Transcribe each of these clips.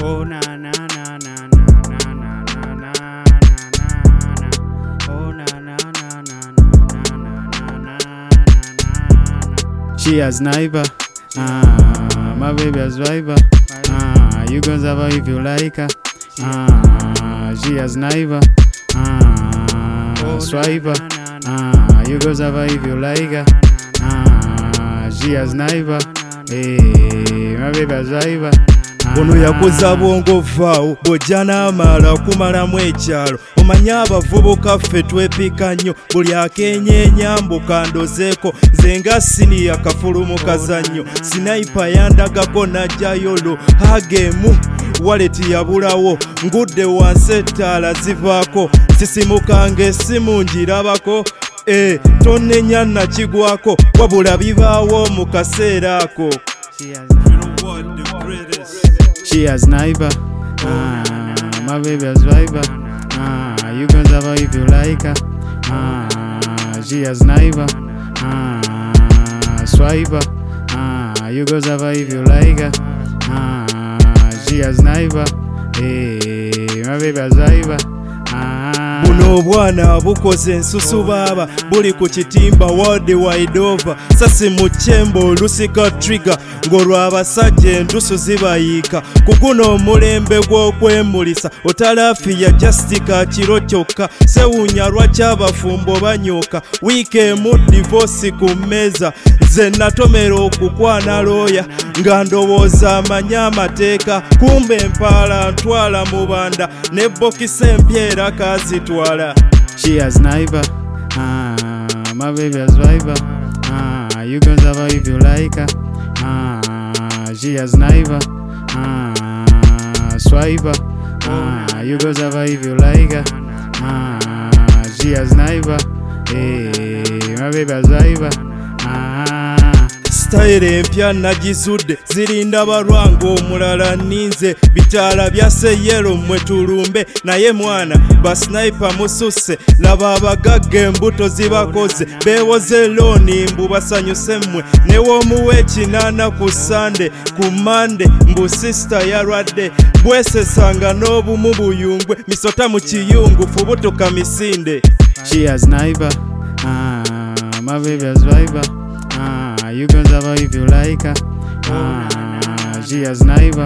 Oh na na na na na na na na na na. Oh na na na na na na na na. She a sniper, my baby a sniper. You gon' have her if you like her. She a sniper, swiper. You gon' have her if you like her. She a sniper, my baby a sniper. Ono yakoza bwongo vaawo bw'ojja n'amala okumalamu ekyalo. Omanye abavubuka ffe twepika nnyo buli akenyeenya mbuka ndozeeko nze nga siniya kafulumu kazannyo. Sniper yandagako n'ajjayo lo hagemu waleti yabulawo ngudde wansi ettaala zivaako sisimuka ng'essimu ngirabako tonnenya nakigwako wabula bibaawo mu kaseera ako. She a sniper, my baby a sniper. You gon' have her if you like her. She a sniper, swiper. You gon' have her if you like her. She a sniper, my baby a sniper. Buno obwana bukoze ensusu baaba buli ku kitimba world wide over. Sasi mu kyembo olusika trigger ng'olwo abasajja endusu zibayiika. Ku guno omulembe gw'okwemulisa otalafiya jastika kiro kyokka. Sewuunya lwaki abafumbo banyooka wiiki emu divorce ku mmeeza. Nze natomera okukwana looya nga ndowooza amanyi amateeka kumbe empaala ntwala mu banda ne bokisa empya era kaazitwala. She a sniper, my baby a sniper. You gon' have her if you like her. She a sniper, swiper. You gon' have her if you like her. She a sniper, my baby a sniper. Style empya nagizudde zirinda balwanga omulala ninze bitaala byase yero mwe tulumbe naye mwana ba sniper mususse laba abagagga embuto zibakoze beewoze looni mbu basanyuse mmwe ne w'omuwa ekinaana ku Sande ku Mande mbu sister yalwadde bwesesanga n'obumu buyungwe misota mu kiyungu fubutuka misinde. She a sniper, my baby a sniper. You gon' have her if you like her. She a sniper,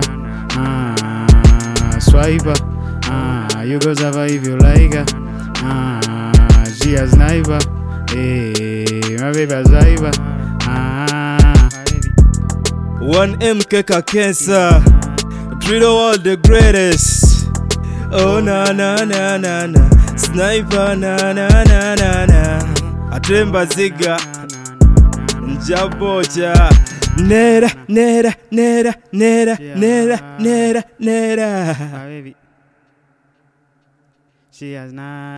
swiper. You gon' have her if you like her. She a sniper, my baby a sniper. 1MK Kakensa, Drill World the greatest. Oh na na na na na, sniper na na na na na. Atremba ziga. Njaboja nera nera nera nera nera nera nera. She has not.